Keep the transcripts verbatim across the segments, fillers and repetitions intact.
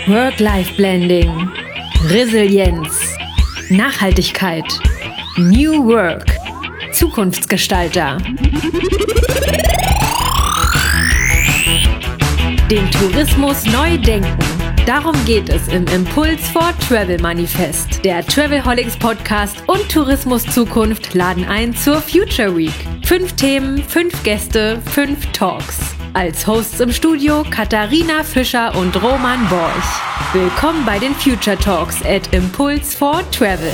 Work-Life-Blending, Resilienz, Nachhaltigkeit, New Work, Zukunftsgestalter. Den Tourismus neu denken. Darum geht es im Impuls for Travel Manifest. Der Travelholics Podcast und Tourismus Zukunft laden ein zur Future Week. Fünf Themen, fünf Gäste, fünf Talks. Als Hosts im Studio Katharina Fischer und Roman Borch. Willkommen bei den Future Talks at Impuls for Travel.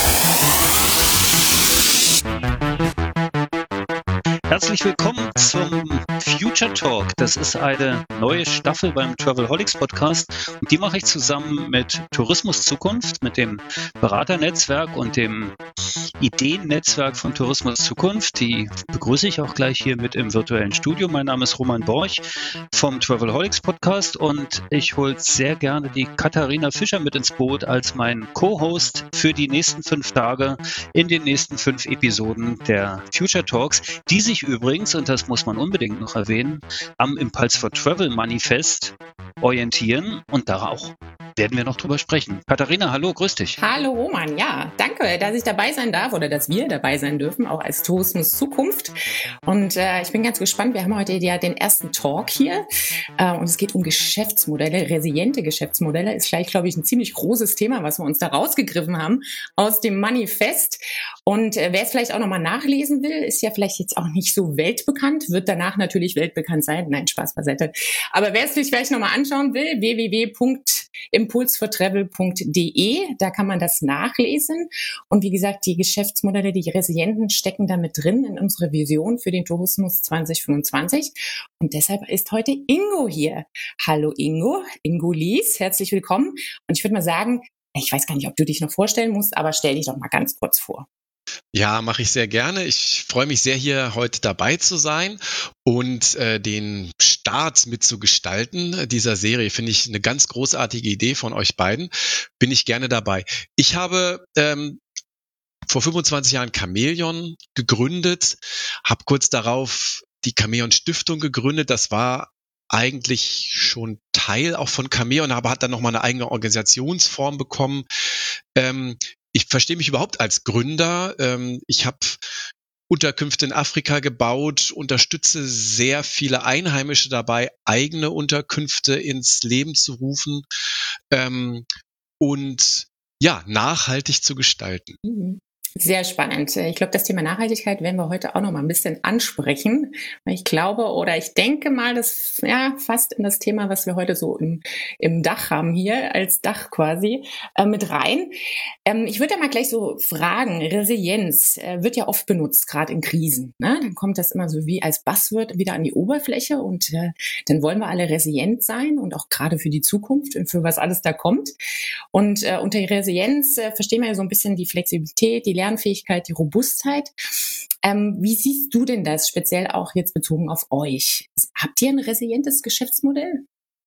Herzlich willkommen zum Future Talk. Das ist eine neue Staffel beim Travelholics Podcast und die mache ich zusammen mit Tourismus Zukunft, mit dem Beraternetzwerk und dem Ideennetzwerk von Tourismus Zukunft. Die begrüße ich auch gleich hier mit im virtuellen Studio. Mein Name ist Roman Borch vom Travelholics Podcast und ich hole sehr gerne die Katharina Fischer mit ins Boot als mein Co-Host für die nächsten fünf Tage in den nächsten fünf Episoden der Future Talks, die sich übrigens, und das muss man unbedingt noch erwähnen, am Impulse for Travel Manifest orientieren und da auch werden wir noch drüber sprechen. Katharina, hallo, grüß dich. Hallo Roman, ja, danke, dass ich dabei sein darf oder dass wir dabei sein dürfen, auch als Tourismus Zukunft. Und äh, ich bin ganz gespannt, wir haben heute ja den ersten Talk hier äh, und es geht um Geschäftsmodelle, resiliente Geschäftsmodelle. Ist gleich, glaube ich, ein ziemlich großes Thema, was wir uns da rausgegriffen haben aus dem Manifest. Und äh, wer es vielleicht auch nochmal nachlesen will, ist ja vielleicht jetzt auch nicht so weltbekannt, wird danach natürlich weltbekannt sein. Nein, Spaß beiseite. Aber wer es sich vielleicht nochmal anschauen will, w w w punkt impuls for travel punkt d e, da kann man das nachlesen. Und wie gesagt, die Geschäftsmodelle, die resilienten, stecken da mit drin in unsere Vision für den Tourismus zwanzig fünfundzwanzig. Und deshalb ist heute Ingo hier. Hallo Ingo, Ingo Lies, herzlich willkommen. Und ich würde mal sagen, ich weiß gar nicht, ob du dich noch vorstellen musst, aber stell dich doch mal ganz kurz vor. Ja, mache ich sehr gerne. Ich freue mich sehr, hier heute dabei zu sein und äh, den Start mitzugestalten dieser Serie. Finde ich eine ganz großartige Idee von euch beiden. Bin ich gerne dabei. Ich habe ähm, vor fünfundzwanzig Jahren Chamäleon gegründet, habe kurz darauf die Chamäleon Stiftung gegründet. Das war eigentlich schon Teil auch von Chamäleon, aber hat dann nochmal eine eigene Organisationsform bekommen. Ähm, Ich verstehe mich überhaupt als Gründer. Ich habe Unterkünfte in Afrika gebaut, unterstütze sehr viele Einheimische dabei, eigene Unterkünfte ins Leben zu rufen und ja, nachhaltig zu gestalten. Sehr spannend. Ich glaube, das Thema Nachhaltigkeit werden wir heute auch noch mal ein bisschen ansprechen. Ich glaube oder ich denke mal, das ja fast in das Thema, was wir heute so im, im Dach haben hier, als Dach quasi, äh, mit rein. Ähm, ich würde ja mal gleich so fragen, Resilienz äh, wird ja oft benutzt, gerade in Krisen. Ne? Dann kommt das immer so wie als Buzzword wieder an die Oberfläche und äh, dann wollen wir alle resilient sein und auch gerade für die Zukunft und für was alles da kommt. Und äh, unter Resilienz äh, verstehen wir ja so ein bisschen die Flexibilität, die Lernfähigkeit, die Robustheit. Ähm, wie siehst du denn das, speziell auch jetzt bezogen auf euch? Habt ihr ein resilientes Geschäftsmodell?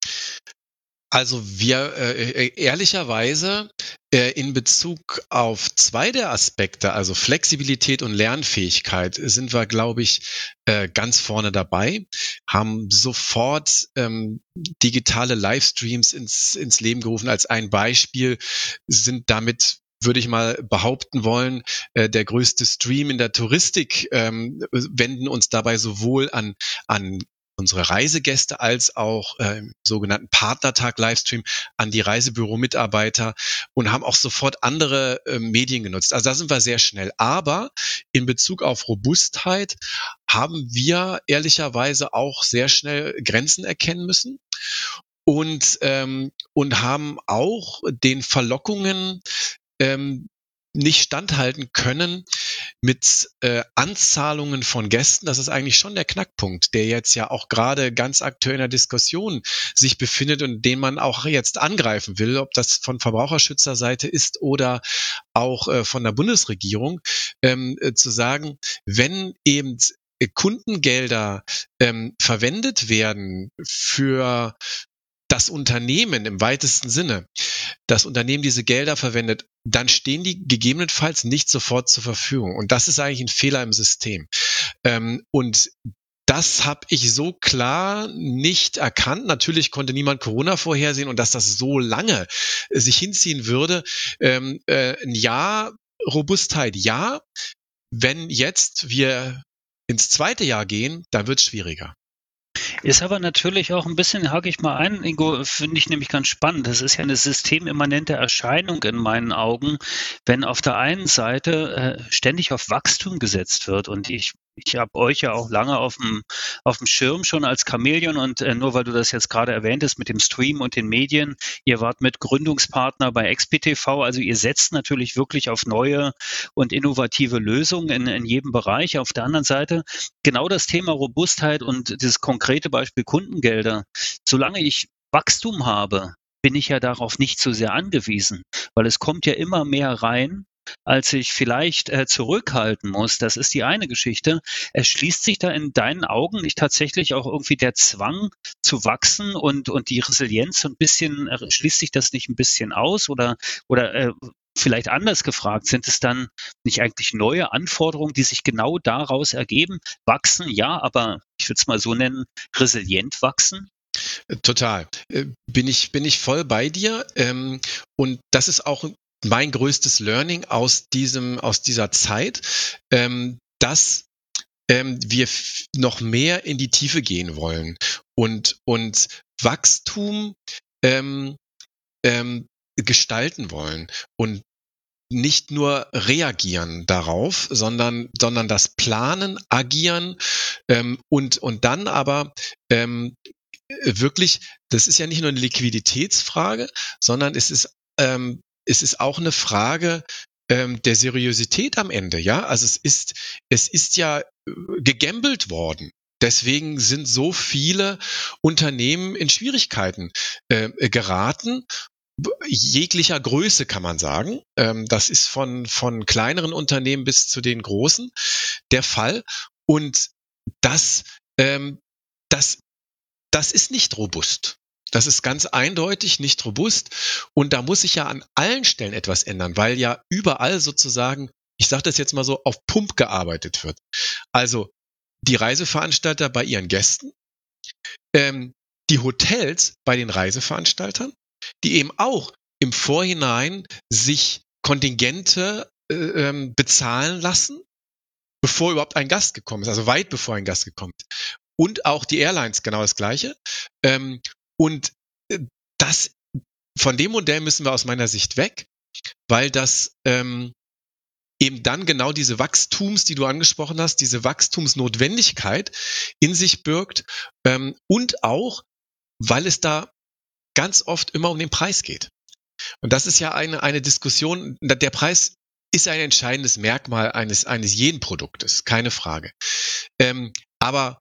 Also wir äh, ehrlicherweise äh, in Bezug auf zwei der Aspekte, also Flexibilität und Lernfähigkeit, sind wir, glaube ich, äh, ganz vorne dabei, haben sofort ähm, digitale Livestreams ins, ins Leben gerufen. Als ein Beispiel sind damit, würde ich mal behaupten wollen, äh, der größte Stream in der Touristik, ähm, wenden uns dabei sowohl an, an unsere Reisegäste als auch äh, im sogenannten Partnertag-Livestream an die Reisebüro-Mitarbeiter und haben auch sofort andere äh, Medien genutzt. Also da sind wir sehr schnell. Aber in Bezug auf Robustheit haben wir ehrlicherweise auch sehr schnell Grenzen erkennen müssen und, ähm, und haben auch den Verlockungen ähm, nicht standhalten können mit äh, Anzahlungen von Gästen. Das ist eigentlich schon der Knackpunkt, der jetzt ja auch gerade ganz aktuell in der Diskussion sich befindet und den man auch jetzt angreifen will, ob das von Verbraucherschützerseite ist oder auch äh, von der Bundesregierung, ähm, äh, zu sagen, wenn eben Kundengelder ähm, verwendet werden für das Unternehmen im weitesten Sinne, das Unternehmen diese Gelder verwendet, dann stehen die gegebenenfalls nicht sofort zur Verfügung. Und das ist eigentlich ein Fehler im System. Ähm, und Das habe ich so klar nicht erkannt. Natürlich konnte niemand Corona vorhersehen und dass das so lange äh, sich hinziehen würde. Ähm, äh, ein Jahr Robustheit, ja. Wenn jetzt wir ins zweite Jahr gehen, dann wird es schwieriger. Ist aber natürlich auch ein bisschen, hake ich mal ein, Ingo, finde ich nämlich ganz spannend. Das ist ja eine systemimmanente Erscheinung in meinen Augen, wenn auf der einen Seite äh, ständig auf Wachstum gesetzt wird. Und ich Ich habe euch ja auch lange auf dem, auf dem Schirm schon als Chamäleon und äh, nur weil du das jetzt gerade erwähntest mit dem Stream und den Medien, ihr wart mit Gründungspartner bei X P T V, also ihr setzt natürlich wirklich auf neue und innovative Lösungen in, in jedem Bereich. Auf der anderen Seite genau das Thema Robustheit und dieses konkrete Beispiel Kundengelder. Solange ich Wachstum habe, bin ich ja darauf nicht so sehr angewiesen, weil es kommt ja immer mehr rein, als ich vielleicht äh, zurückhalten muss. Das ist die eine Geschichte. Es schließt sich da in deinen Augen nicht tatsächlich auch irgendwie der Zwang zu wachsen und, und die Resilienz so ein bisschen, äh, schließt sich das nicht ein bisschen aus oder, oder äh, vielleicht anders gefragt, sind es dann nicht eigentlich neue Anforderungen, die sich genau daraus ergeben? Wachsen, ja, aber ich würde es mal so nennen, resilient wachsen? Total. Äh, Bin ich, bin ich voll bei dir. Ähm, und das ist auch mein größtes Learning aus diesem, aus dieser Zeit, ähm, dass ähm, wir f- noch mehr in die Tiefe gehen wollen und, und Wachstum ähm, ähm, gestalten wollen und nicht nur reagieren darauf, sondern, sondern das Planen, Agieren ähm, und, und dann aber ähm, wirklich, das ist ja nicht nur eine Liquiditätsfrage, sondern es ist, ähm, es ist auch eine Frage ähm, der Seriosität am Ende, ja. Also es ist, es ist ja äh, gegambelt worden. Deswegen sind so viele Unternehmen in Schwierigkeiten äh, geraten, jeglicher Größe kann man sagen. Ähm, das ist von, von kleineren Unternehmen bis zu den großen der Fall. Und das, ähm, das das ist nicht robust. Das ist ganz eindeutig nicht robust. Und da muss sich ja an allen Stellen etwas ändern, weil ja überall sozusagen, ich sage das jetzt mal so, auf Pump gearbeitet wird. Also die Reiseveranstalter bei ihren Gästen, ähm, die Hotels bei den Reiseveranstaltern, die eben auch im Vorhinein sich Kontingente äh, ähm, bezahlen lassen, bevor überhaupt ein Gast gekommen ist, also weit bevor ein Gast gekommen ist. Und auch die Airlines genau das Gleiche. Ähm, und äh, das, von dem Modell müssen wir aus meiner Sicht weg, weil das ähm, eben dann genau diese Wachstums, die du angesprochen hast, diese Wachstumsnotwendigkeit in sich birgt ähm, und auch, weil es da ganz oft immer um den Preis geht. Und das ist ja eine, eine Diskussion, der Preis ist ein entscheidendes Merkmal eines, eines jeden Produktes, keine Frage. Ähm, aber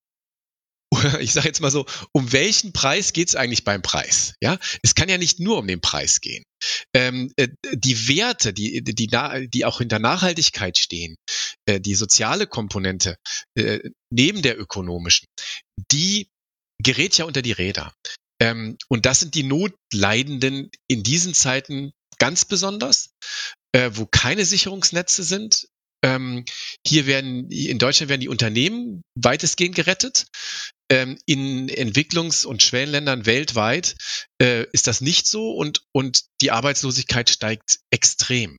ich sage jetzt mal so, um welchen Preis geht es eigentlich beim Preis? Ja, es kann ja nicht nur um den Preis gehen. Ähm, äh, die Werte, die, die, die, die auch hinter Nachhaltigkeit stehen, äh, die soziale Komponente äh, neben der ökonomischen, die gerät ja unter die Räder. Ähm, und das sind die Notleidenden in diesen Zeiten ganz besonders, äh, wo keine Sicherungsnetze sind. Ähm, hier werden, in Deutschland werden die Unternehmen weitestgehend gerettet. Ähm, in Entwicklungs- und Schwellenländern weltweit äh, ist das nicht so und, und die Arbeitslosigkeit steigt extrem.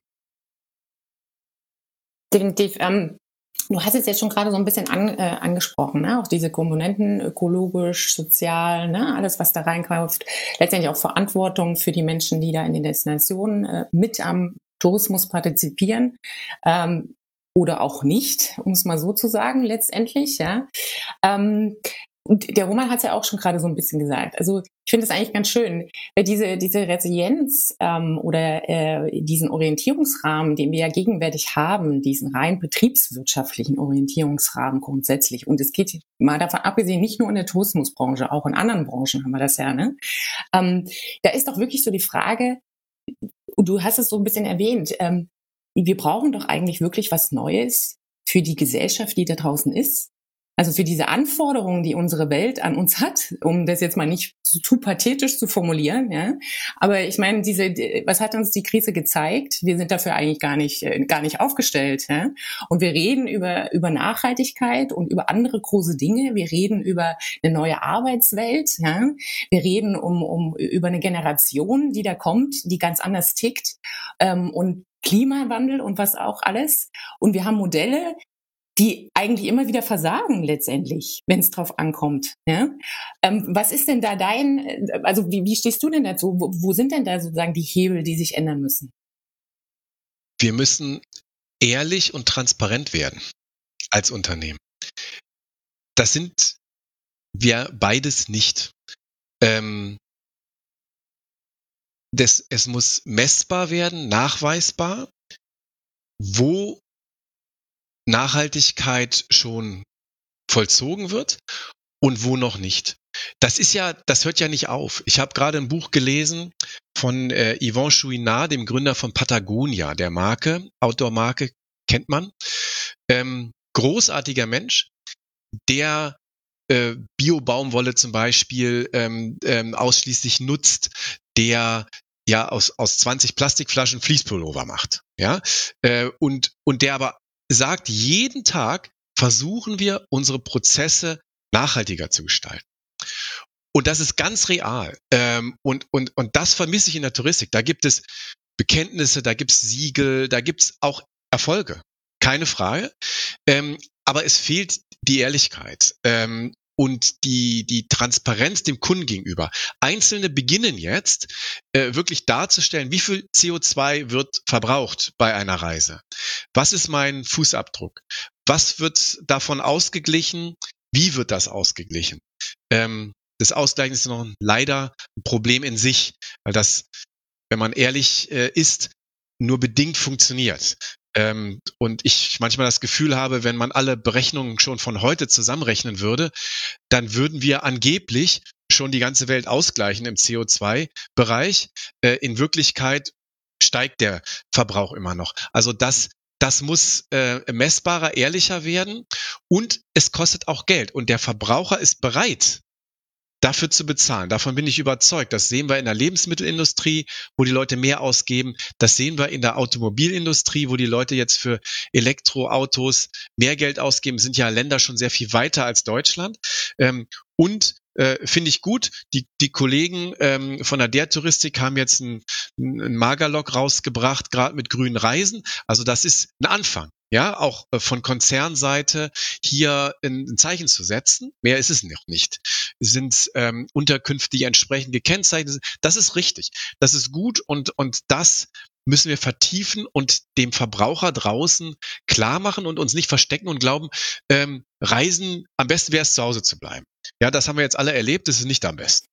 Definitiv. Ähm, du hast es jetzt schon gerade so ein bisschen an, äh, angesprochen, ne? Auch diese Komponenten, ökologisch, sozial, ne? Alles, was da reinkauft. Letztendlich auch Verantwortung für die Menschen, die da in den Destinationen äh, mit am Tourismus partizipieren. Ähm, oder auch nicht, um es mal so zu sagen, letztendlich, ja. Ähm, und der Roman hat es ja auch schon gerade so ein bisschen gesagt. Also ich finde es eigentlich ganz schön, weil diese diese Resilienz ähm, oder äh, diesen Orientierungsrahmen, den wir ja gegenwärtig haben, diesen rein betriebswirtschaftlichen Orientierungsrahmen grundsätzlich. Und es geht mal davon abgesehen, nicht nur in der Tourismusbranche, auch in anderen Branchen haben wir das ja. Ne? Ähm, da ist doch wirklich so die Frage, du hast es so ein bisschen erwähnt, ähm, wir brauchen doch eigentlich wirklich was Neues für die Gesellschaft, die da draußen ist. Also für diese Anforderungen, die unsere Welt an uns hat, um das jetzt mal nicht zu, zu pathetisch zu formulieren, ja. Aber ich meine, diese, was hat uns die Krise gezeigt? Wir sind dafür eigentlich gar nicht, gar nicht aufgestellt, ja. Und wir reden über, über Nachhaltigkeit und über andere große Dinge. Wir reden über eine neue Arbeitswelt, ja. Wir reden um, um, über eine Generation, die da kommt, die ganz anders tickt, ähm, und Klimawandel und was auch alles. Und wir haben Modelle, die eigentlich immer wieder versagen letztendlich, wenn es drauf ankommt. Ja? Ähm, was ist denn da dein, also wie, wie stehst du denn dazu? Wo, wo sind denn da sozusagen die Hebel, die sich ändern müssen? Wir müssen ehrlich und transparent werden als Unternehmen. Das sind wir beides nicht. Ähm, das, es muss messbar werden, nachweisbar, wo Nachhaltigkeit schon vollzogen wird und wo noch nicht. Das ist ja, das hört ja nicht auf. Ich habe gerade ein Buch gelesen von äh, Yvon Chouinard, dem Gründer von Patagonia, der Marke, Outdoor-Marke, kennt man. Ähm, großartiger Mensch, der äh, Bio-Baumwolle zum Beispiel ähm, ähm, ausschließlich nutzt, der ja aus aus zwanzig Plastikflaschen Fließpullover macht, ja, äh, und und der aber sagt, jeden Tag versuchen wir, unsere Prozesse nachhaltiger zu gestalten. Und das ist ganz real. Ähm, und, und, und das vermisse ich in der Touristik. Da gibt es Bekenntnisse, da gibt es Siegel, da gibt es auch Erfolge. Keine Frage. Ähm, aber es fehlt die Ehrlichkeit. Ähm, und die, die Transparenz dem Kunden gegenüber. Einzelne beginnen jetzt äh, wirklich darzustellen, wie viel C O zwei wird verbraucht bei einer Reise. Was ist mein Fußabdruck? Was wird davon ausgeglichen? Wie wird das ausgeglichen? Ähm, das Ausgleichen ist noch leider ein Problem in sich, weil das, wenn man ehrlich äh, ist, nur bedingt funktioniert. Ähm, und ich manchmal das Gefühl habe, wenn man alle Berechnungen schon von heute zusammenrechnen würde, dann würden wir angeblich schon die ganze Welt ausgleichen im C O zwei Bereich. Äh, in Wirklichkeit steigt der Verbrauch immer noch. Also das, das muss äh, messbarer, ehrlicher werden und es kostet auch Geld. Und der Verbraucher ist bereit, dafür zu bezahlen. Davon bin ich überzeugt. Das sehen wir in der Lebensmittelindustrie, wo die Leute mehr ausgeben. Das sehen wir in der Automobilindustrie, wo die Leute jetzt für Elektroautos mehr Geld ausgeben. Sind ja Länder schon sehr viel weiter als Deutschland. Ähm, und äh, finde ich gut, die, die Kollegen ähm, von der der Touristik haben jetzt ein, ein Magerlog rausgebracht, gerade mit grünen Reisen. Also das ist ein Anfang. Ja, auch äh, von Konzernseite hier ein, ein Zeichen zu setzen. Mehr ist es noch nicht. Es sind ähm, Unterkünfte, die entsprechend gekennzeichnet sind. Das ist richtig. Das ist gut und, und das müssen wir vertiefen und dem Verbraucher draußen klar machen und uns nicht verstecken und glauben, ähm, Reisen, am besten wäre es zu Hause zu bleiben. Ja, das haben wir jetzt alle erlebt, das ist nicht am besten.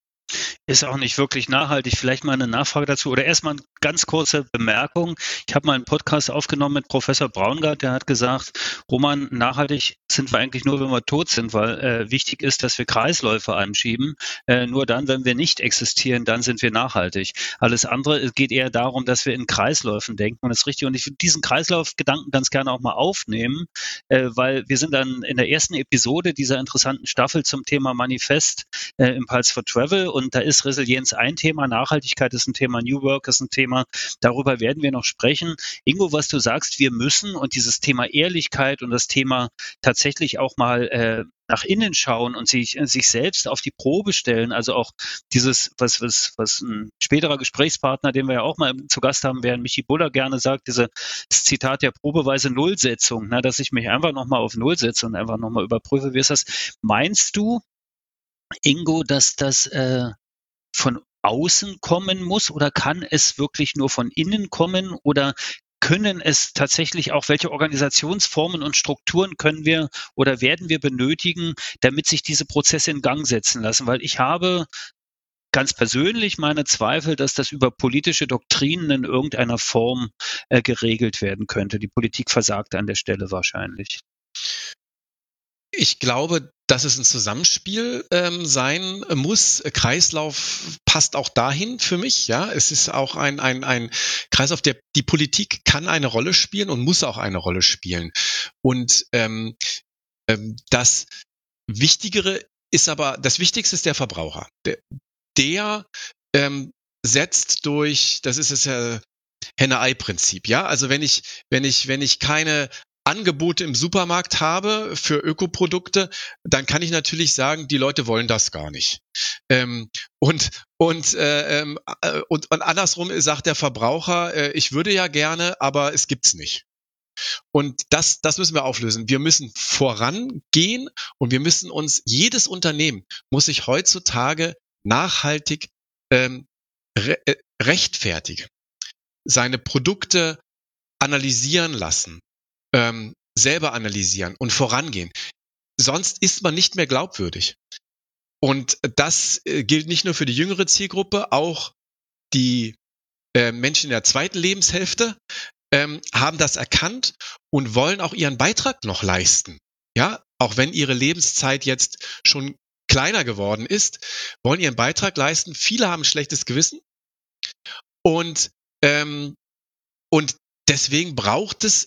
Ist auch nicht wirklich nachhaltig. Vielleicht mal eine Nachfrage dazu oder erstmal eine ganz kurze Bemerkung. Ich habe mal einen Podcast aufgenommen mit Professor Braungart, der hat gesagt, Roman, nachhaltig sind wir eigentlich nur, wenn wir tot sind, weil äh, wichtig ist, dass wir Kreisläufe anschieben. Äh, nur dann, wenn wir nicht existieren, dann sind wir nachhaltig. Alles andere, es geht eher darum, dass wir in Kreisläufen denken und das ist richtig. Und ich würde diesen Kreislaufgedanken ganz gerne auch mal aufnehmen, äh, weil wir sind dann in der ersten Episode dieser interessanten Staffel zum Thema Manifest äh, im Pulse for Travel und da ist Resilienz ein Thema, Nachhaltigkeit ist ein Thema, New Work ist ein Thema. Darüber werden wir noch sprechen. Ingo, was du sagst, wir müssen und dieses Thema Ehrlichkeit und das Thema tatsächlich auch mal äh, nach innen schauen und sich, sich selbst auf die Probe stellen. Also auch dieses, was, was, was ein späterer Gesprächspartner, den wir ja auch mal zu Gast haben werden, Michi Buller gerne sagt, dieses Zitat der probeweise Nullsetzung, ne, dass ich mich einfach nochmal auf Null setze und einfach nochmal überprüfe, wie ist das? Meinst du, Ingo, dass das äh, von außen kommen muss oder kann es wirklich nur von innen kommen oder können es tatsächlich auch, welche Organisationsformen und Strukturen können wir oder werden wir benötigen, damit sich diese Prozesse in Gang setzen lassen? Weil ich habe ganz persönlich meine Zweifel, dass das über politische Doktrinen in irgendeiner Form äh, geregelt werden könnte. Die Politik versagt an der Stelle wahrscheinlich. Ich glaube, dass es ein Zusammenspiel ähm, sein muss. Kreislauf passt auch dahin für mich. Ja, es ist auch ein ein ein Kreislauf, der die Politik kann eine Rolle spielen und muss auch eine Rolle spielen. Und ähm, Ähm, das Wichtigere ist aber, das Wichtigste ist der Verbraucher. Der, der ähm, setzt durch, das ist das ja Henne-Ei-Prinzip, ja. Also wenn ich, wenn ich, wenn ich keine Angebote im Supermarkt habe für Ökoprodukte, dann kann ich natürlich sagen, die Leute wollen das gar nicht. Ähm, und, und, äh, äh, und, und andersrum sagt der Verbraucher, äh, ich würde ja gerne, aber es gibt's nicht. Und das, das müssen wir auflösen. Wir müssen vorangehen und wir müssen uns, jedes Unternehmen muss sich heutzutage nachhaltig ähm, re- äh, rechtfertigen, seine Produkte analysieren lassen, ähm, selber analysieren und vorangehen. Sonst ist man nicht mehr glaubwürdig. Und das äh, gilt nicht nur für die jüngere Zielgruppe, auch die äh, Menschen in der zweiten Lebenshälfte ähm, haben das erkannt und wollen auch ihren Beitrag noch leisten. Ja, auch wenn ihre Lebenszeit jetzt schon kleiner geworden ist, wollen ihren Beitrag leisten. Viele haben ein schlechtes Gewissen und ähm, und deswegen braucht es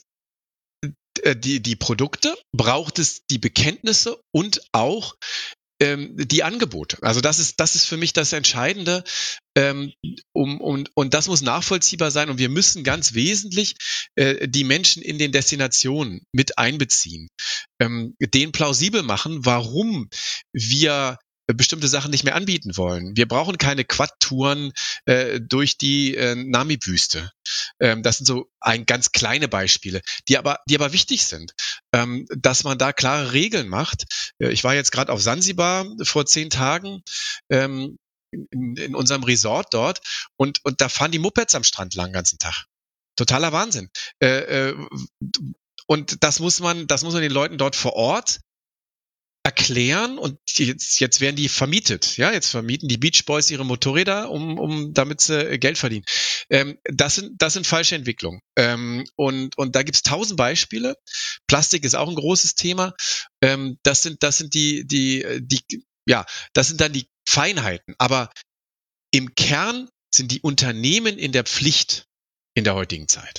äh, die die Produkte, braucht es die Bekenntnisse und auch ähm, die Angebote. Also das ist das ist für mich das Entscheidende. Ähm, um, um, und das muss nachvollziehbar sein und wir müssen ganz wesentlich äh, die Menschen in den Destinationen mit einbeziehen, ähm, denen plausibel machen, warum wir bestimmte Sachen nicht mehr anbieten wollen. Wir brauchen keine Quad-Touren äh, durch die äh, Namib-Wüste. Ähm, das sind so ein ganz kleine Beispiele, die aber, die aber wichtig sind, ähm, dass man da klare Regeln macht. Äh, ich war jetzt gerade auf Sansibar vor zehn Tagen. Ähm, In, in unserem Resort dort und, und da fahren die Mopeds am Strand lang den ganzen Tag. Totaler Wahnsinn. Äh, äh, und das muss man, das muss man den Leuten dort vor Ort erklären und jetzt, jetzt werden die vermietet. Ja, jetzt vermieten die Beach Boys ihre Motorräder, um, um damit sie Geld verdienen. Ähm, das sind, das sind falsche Entwicklungen. Ähm, und, und da gibt's tausend Beispiele. Plastik ist auch ein großes Thema. Ähm, das sind, das sind die, die, die, ja, das sind dann die Feinheiten. Aber im Kern sind die Unternehmen in der Pflicht in der heutigen Zeit.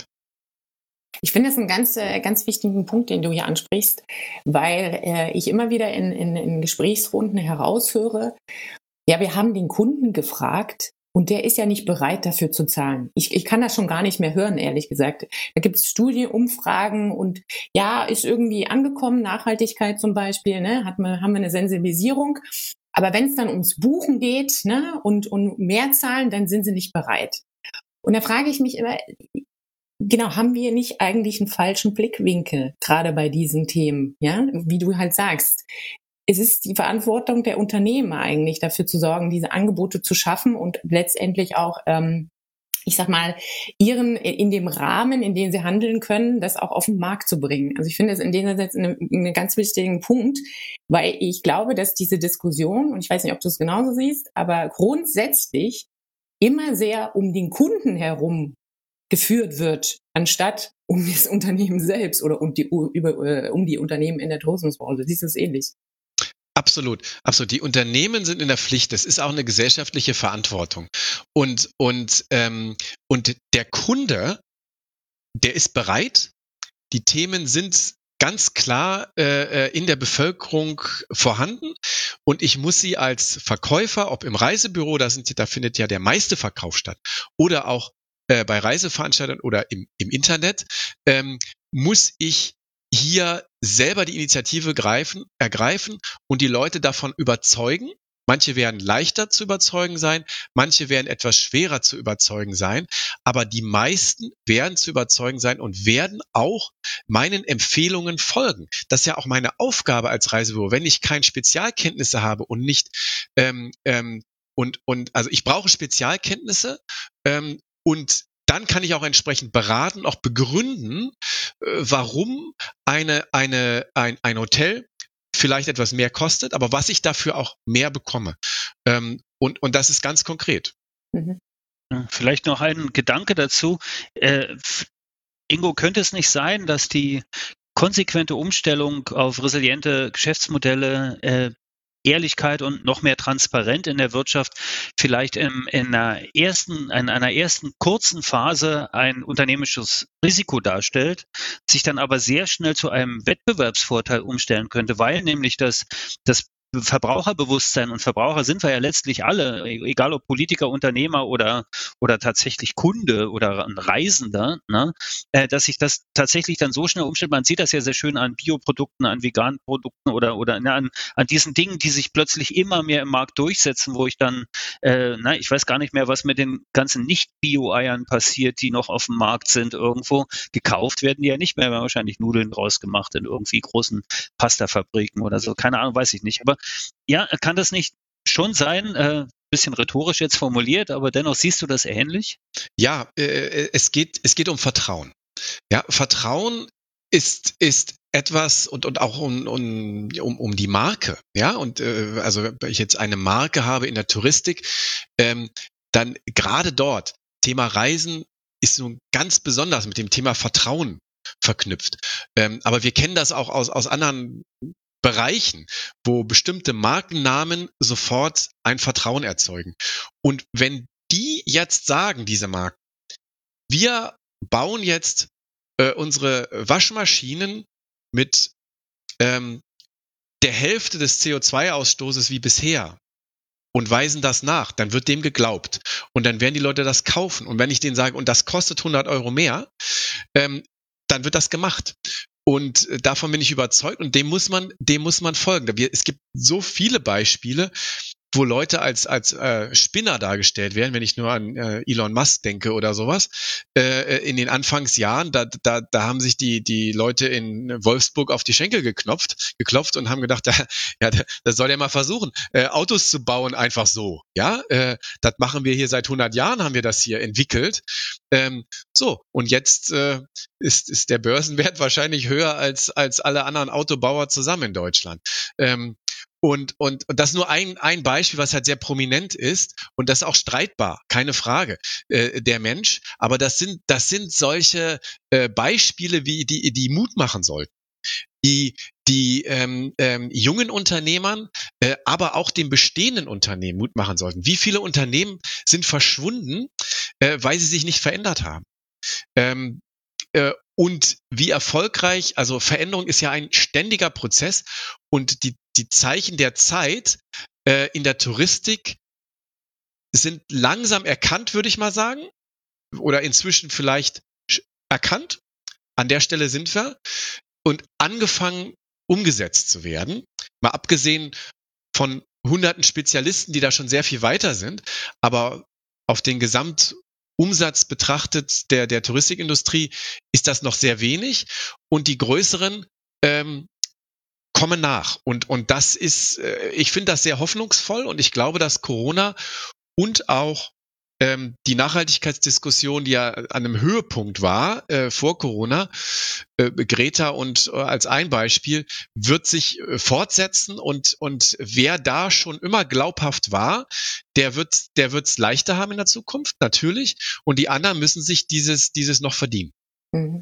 Ich finde das einen ganz, ganz wichtigen Punkt, den du hier ansprichst, weil äh, ich immer wieder in, in, in Gesprächsrunden heraushöre, ja, wir haben den Kunden gefragt und der ist ja nicht bereit, dafür zu zahlen. Ich, ich kann das schon gar nicht mehr hören, ehrlich gesagt. Da gibt es Studien, Umfragen und ja, ist irgendwie angekommen, Nachhaltigkeit zum Beispiel, ne, hat man, haben wir eine Sensibilisierung. Aber wenn es dann ums Buchen geht, ne, und, und mehr zahlen, dann sind sie nicht bereit. Und da frage ich mich immer, genau, haben wir nicht eigentlich einen falschen Blickwinkel, gerade bei diesen Themen, ja, wie du halt sagst. Es ist die Verantwortung der Unternehmen eigentlich, dafür zu sorgen, diese Angebote zu schaffen und letztendlich auch, ähm, ich sag mal, ihren in dem Rahmen, in dem sie handeln können, das auch auf den Markt zu bringen. Also ich finde das in dem Sinne einen, einen ganz wichtigen Punkt, weil ich glaube, dass diese Diskussion, und ich weiß nicht, ob du es genauso siehst, aber grundsätzlich immer sehr um den Kunden herum geführt wird, anstatt um das Unternehmen selbst oder um die, über, um die Unternehmen in der Tourismusbranche. Siehst du es ähnlich? Absolut, absolut. Die Unternehmen sind in der Pflicht. Das ist auch eine gesellschaftliche Verantwortung. Und, und, ähm, und der Kunde, der ist bereit. Die Themen sind ganz klar äh, in der Bevölkerung vorhanden. Und ich muss sie als Verkäufer, ob im Reisebüro, da, sind, da findet ja der meiste Verkauf statt, oder auch äh, bei Reiseveranstaltern oder im, im Internet, ähm, muss ich hier selber die Initiative greifen, ergreifen und die Leute davon überzeugen. Manche werden leichter zu überzeugen sein, manche werden etwas schwerer zu überzeugen sein, aber die meisten werden zu überzeugen sein und werden auch meinen Empfehlungen folgen. Das ist ja auch meine Aufgabe als Reisebüro. Wenn ich keine Spezialkenntnisse habe und nicht ähm, ähm, und und also ich brauche Spezialkenntnisse ähm, und dann kann ich auch entsprechend beraten, auch begründen, warum eine, eine, ein, ein Hotel vielleicht etwas mehr kostet, aber was ich dafür auch mehr bekomme. Und, und das ist ganz konkret. Mhm. Vielleicht noch ein Gedanke dazu. Äh, Ingo, könnte es nicht sein, dass die konsequente Umstellung auf resiliente Geschäftsmodelle äh, Ehrlichkeit und noch mehr Transparenz in der Wirtschaft vielleicht in, in, einer ersten, in einer ersten kurzen Phase ein unternehmerisches Risiko darstellt, sich dann aber sehr schnell zu einem Wettbewerbsvorteil umstellen könnte, weil nämlich das, das Verbraucherbewusstsein, und Verbraucher sind wir ja letztlich alle, egal ob Politiker, Unternehmer oder, oder tatsächlich Kunde oder ein Reisender, ne, äh, dass sich das tatsächlich dann so schnell umstellt. Man sieht das ja sehr schön an Bioprodukten, an veganen Produkten oder, oder ne, an, an diesen Dingen, die sich plötzlich immer mehr im Markt durchsetzen, wo ich dann, äh, na, ich weiß gar nicht mehr, was mit den ganzen Nicht-Bio-Eiern passiert, die noch auf dem Markt sind irgendwo. Gekauft werden die ja nicht mehr, werden wahrscheinlich Nudeln draus gemacht in irgendwie großen Pastafabriken oder so. Keine Ahnung, weiß ich nicht. Aber ja, kann das nicht schon sein, äh, bisschen rhetorisch jetzt formuliert, aber dennoch siehst du das ähnlich? Ja, äh, es geht, es geht um Vertrauen. Ja, Vertrauen ist, ist etwas und, und auch um, um, um, um die Marke. Ja, und äh, also wenn ich jetzt eine Marke habe in der Touristik, ähm, dann gerade dort, Thema Reisen ist so ganz besonders mit dem Thema Vertrauen verknüpft. Ähm, aber wir kennen das auch aus, aus anderen Bereichen, wo bestimmte Markennamen sofort ein Vertrauen erzeugen. Und wenn die jetzt sagen, diese Marken, wir bauen jetzt äh, unsere Waschmaschinen mit ähm, der Hälfte des C O zwei Ausstoßes wie bisher und weisen das nach, dann wird dem geglaubt. Und dann werden die Leute das kaufen. Und wenn ich denen sage, und das kostet hundert Euro mehr, ähm, dann wird das gemacht. Und davon bin ich überzeugt und dem muss man, dem muss man folgen. Es gibt so viele Beispiele, wo Leute als als äh, Spinner dargestellt werden, wenn ich nur an äh, Elon Musk denke oder sowas. Äh, in den Anfangsjahren, da da da haben sich die die Leute in Wolfsburg auf die Schenkel geknopft, geklopft und haben gedacht, ja, das soll der mal versuchen, äh, Autos zu bauen einfach so. Ja, äh, das machen wir hier seit hundert Jahren, haben wir das hier entwickelt. Ähm, so, und jetzt äh, ist ist der Börsenwert wahrscheinlich höher als als alle anderen Autobauer zusammen in Deutschland. Ähm, Und, und, und das ist nur ein, ein Beispiel, was halt sehr prominent ist. Und das ist auch streitbar, keine Frage, äh, der Mensch. Aber das sind, das sind solche äh, Beispiele, wie die, die Mut machen sollten. Die, die ähm, ähm, jungen Unternehmern, äh, aber auch den bestehenden Unternehmen Mut machen sollten. Wie viele Unternehmen sind verschwunden, äh, weil sie sich nicht verändert haben? Ähm, äh, und wie erfolgreich, also Veränderung ist ja ein ständiger Prozess und die Die Zeichen der Zeit äh, in der Touristik sind langsam erkannt, würde ich mal sagen, oder inzwischen vielleicht erkannt. An der Stelle sind wir und angefangen umgesetzt zu werden. Mal abgesehen von hunderten Spezialisten, die da schon sehr viel weiter sind, aber auf den Gesamtumsatz betrachtet der der Touristikindustrie ist das noch sehr wenig und die größeren ähm, kommen nach. Und, und das ist, äh, ich finde das sehr hoffnungsvoll und ich glaube, dass Corona und auch ähm, die Nachhaltigkeitsdiskussion, die ja an einem Höhepunkt war äh, vor Corona, äh, Greta und äh, als ein Beispiel, wird sich äh, fortsetzen und, und wer da schon immer glaubhaft war, der wird, der wird's leichter haben in der Zukunft, natürlich. Und die anderen müssen sich dieses, dieses noch verdienen. Mhm.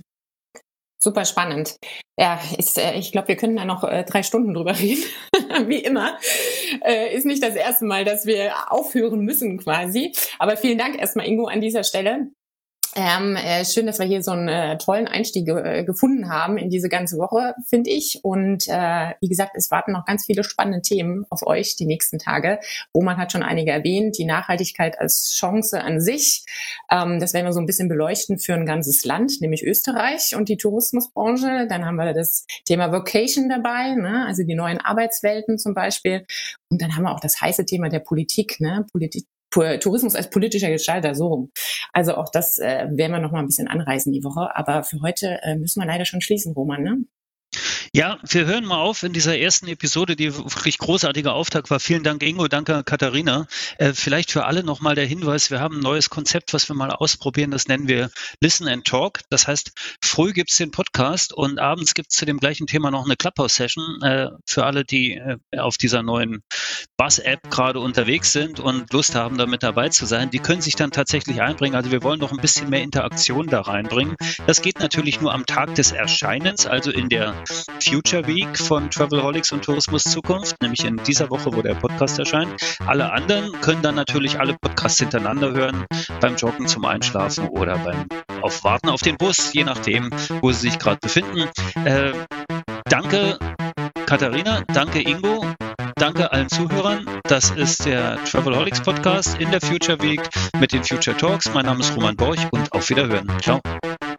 Super spannend. Ja, ist, äh, ich glaube, wir können da noch äh, drei Stunden drüber reden. Wie immer. Äh, ist nicht das erste Mal, dass wir aufhören müssen quasi. Aber vielen Dank erstmal, Ingo, an dieser Stelle. Ähm, äh, schön, dass wir hier so einen äh, tollen Einstieg äh, gefunden haben in diese ganze Woche, finde ich. Und äh, wie gesagt, es warten noch ganz viele spannende Themen auf euch die nächsten Tage. Roman hat schon einige erwähnt, die Nachhaltigkeit als Chance an sich. Ähm, das werden wir so ein bisschen beleuchten für ein ganzes Land, nämlich Österreich und die Tourismusbranche. Dann haben wir das Thema Vocation dabei, ne? Also die neuen Arbeitswelten zum Beispiel. Und dann haben wir auch das heiße Thema der Politik, ne? Politik. Tourismus als politischer Gestalter, so rum. Also auch das äh, werden wir noch mal ein bisschen anreißen die Woche. Aber für heute äh, müssen wir leider schon schließen, Roman, ne? Ja, wir hören mal auf in dieser ersten Episode, die wirklich großartiger Auftakt war. Vielen Dank, Ingo, danke, Katharina. Äh, vielleicht für alle nochmal der Hinweis, wir haben ein neues Konzept, was wir mal ausprobieren, das nennen wir Listen and Talk. Das heißt, früh gibt's den Podcast und abends gibt's zu dem gleichen Thema noch eine Clubhouse-Session äh, für alle, die äh, auf dieser neuen Buzz-App gerade unterwegs sind und Lust haben, da mit dabei zu sein. Die können sich dann tatsächlich einbringen. Also wir wollen noch ein bisschen mehr Interaktion da reinbringen. Das geht natürlich nur am Tag des Erscheinens, also in der Future Week von Travelholics und Tourismus Zukunft, nämlich in dieser Woche, wo der Podcast erscheint. Alle anderen können dann natürlich alle Podcasts hintereinander hören, beim Joggen zum Einschlafen oder beim auf Warten auf den Bus, je nachdem, wo sie sich gerade befinden. Äh, danke Katharina, danke Ingo. Danke allen Zuhörern. Das ist der Travelholics Podcast in der Future Week mit den Future Talks. Mein Name ist Roman Borch und auf Wiederhören. Ciao.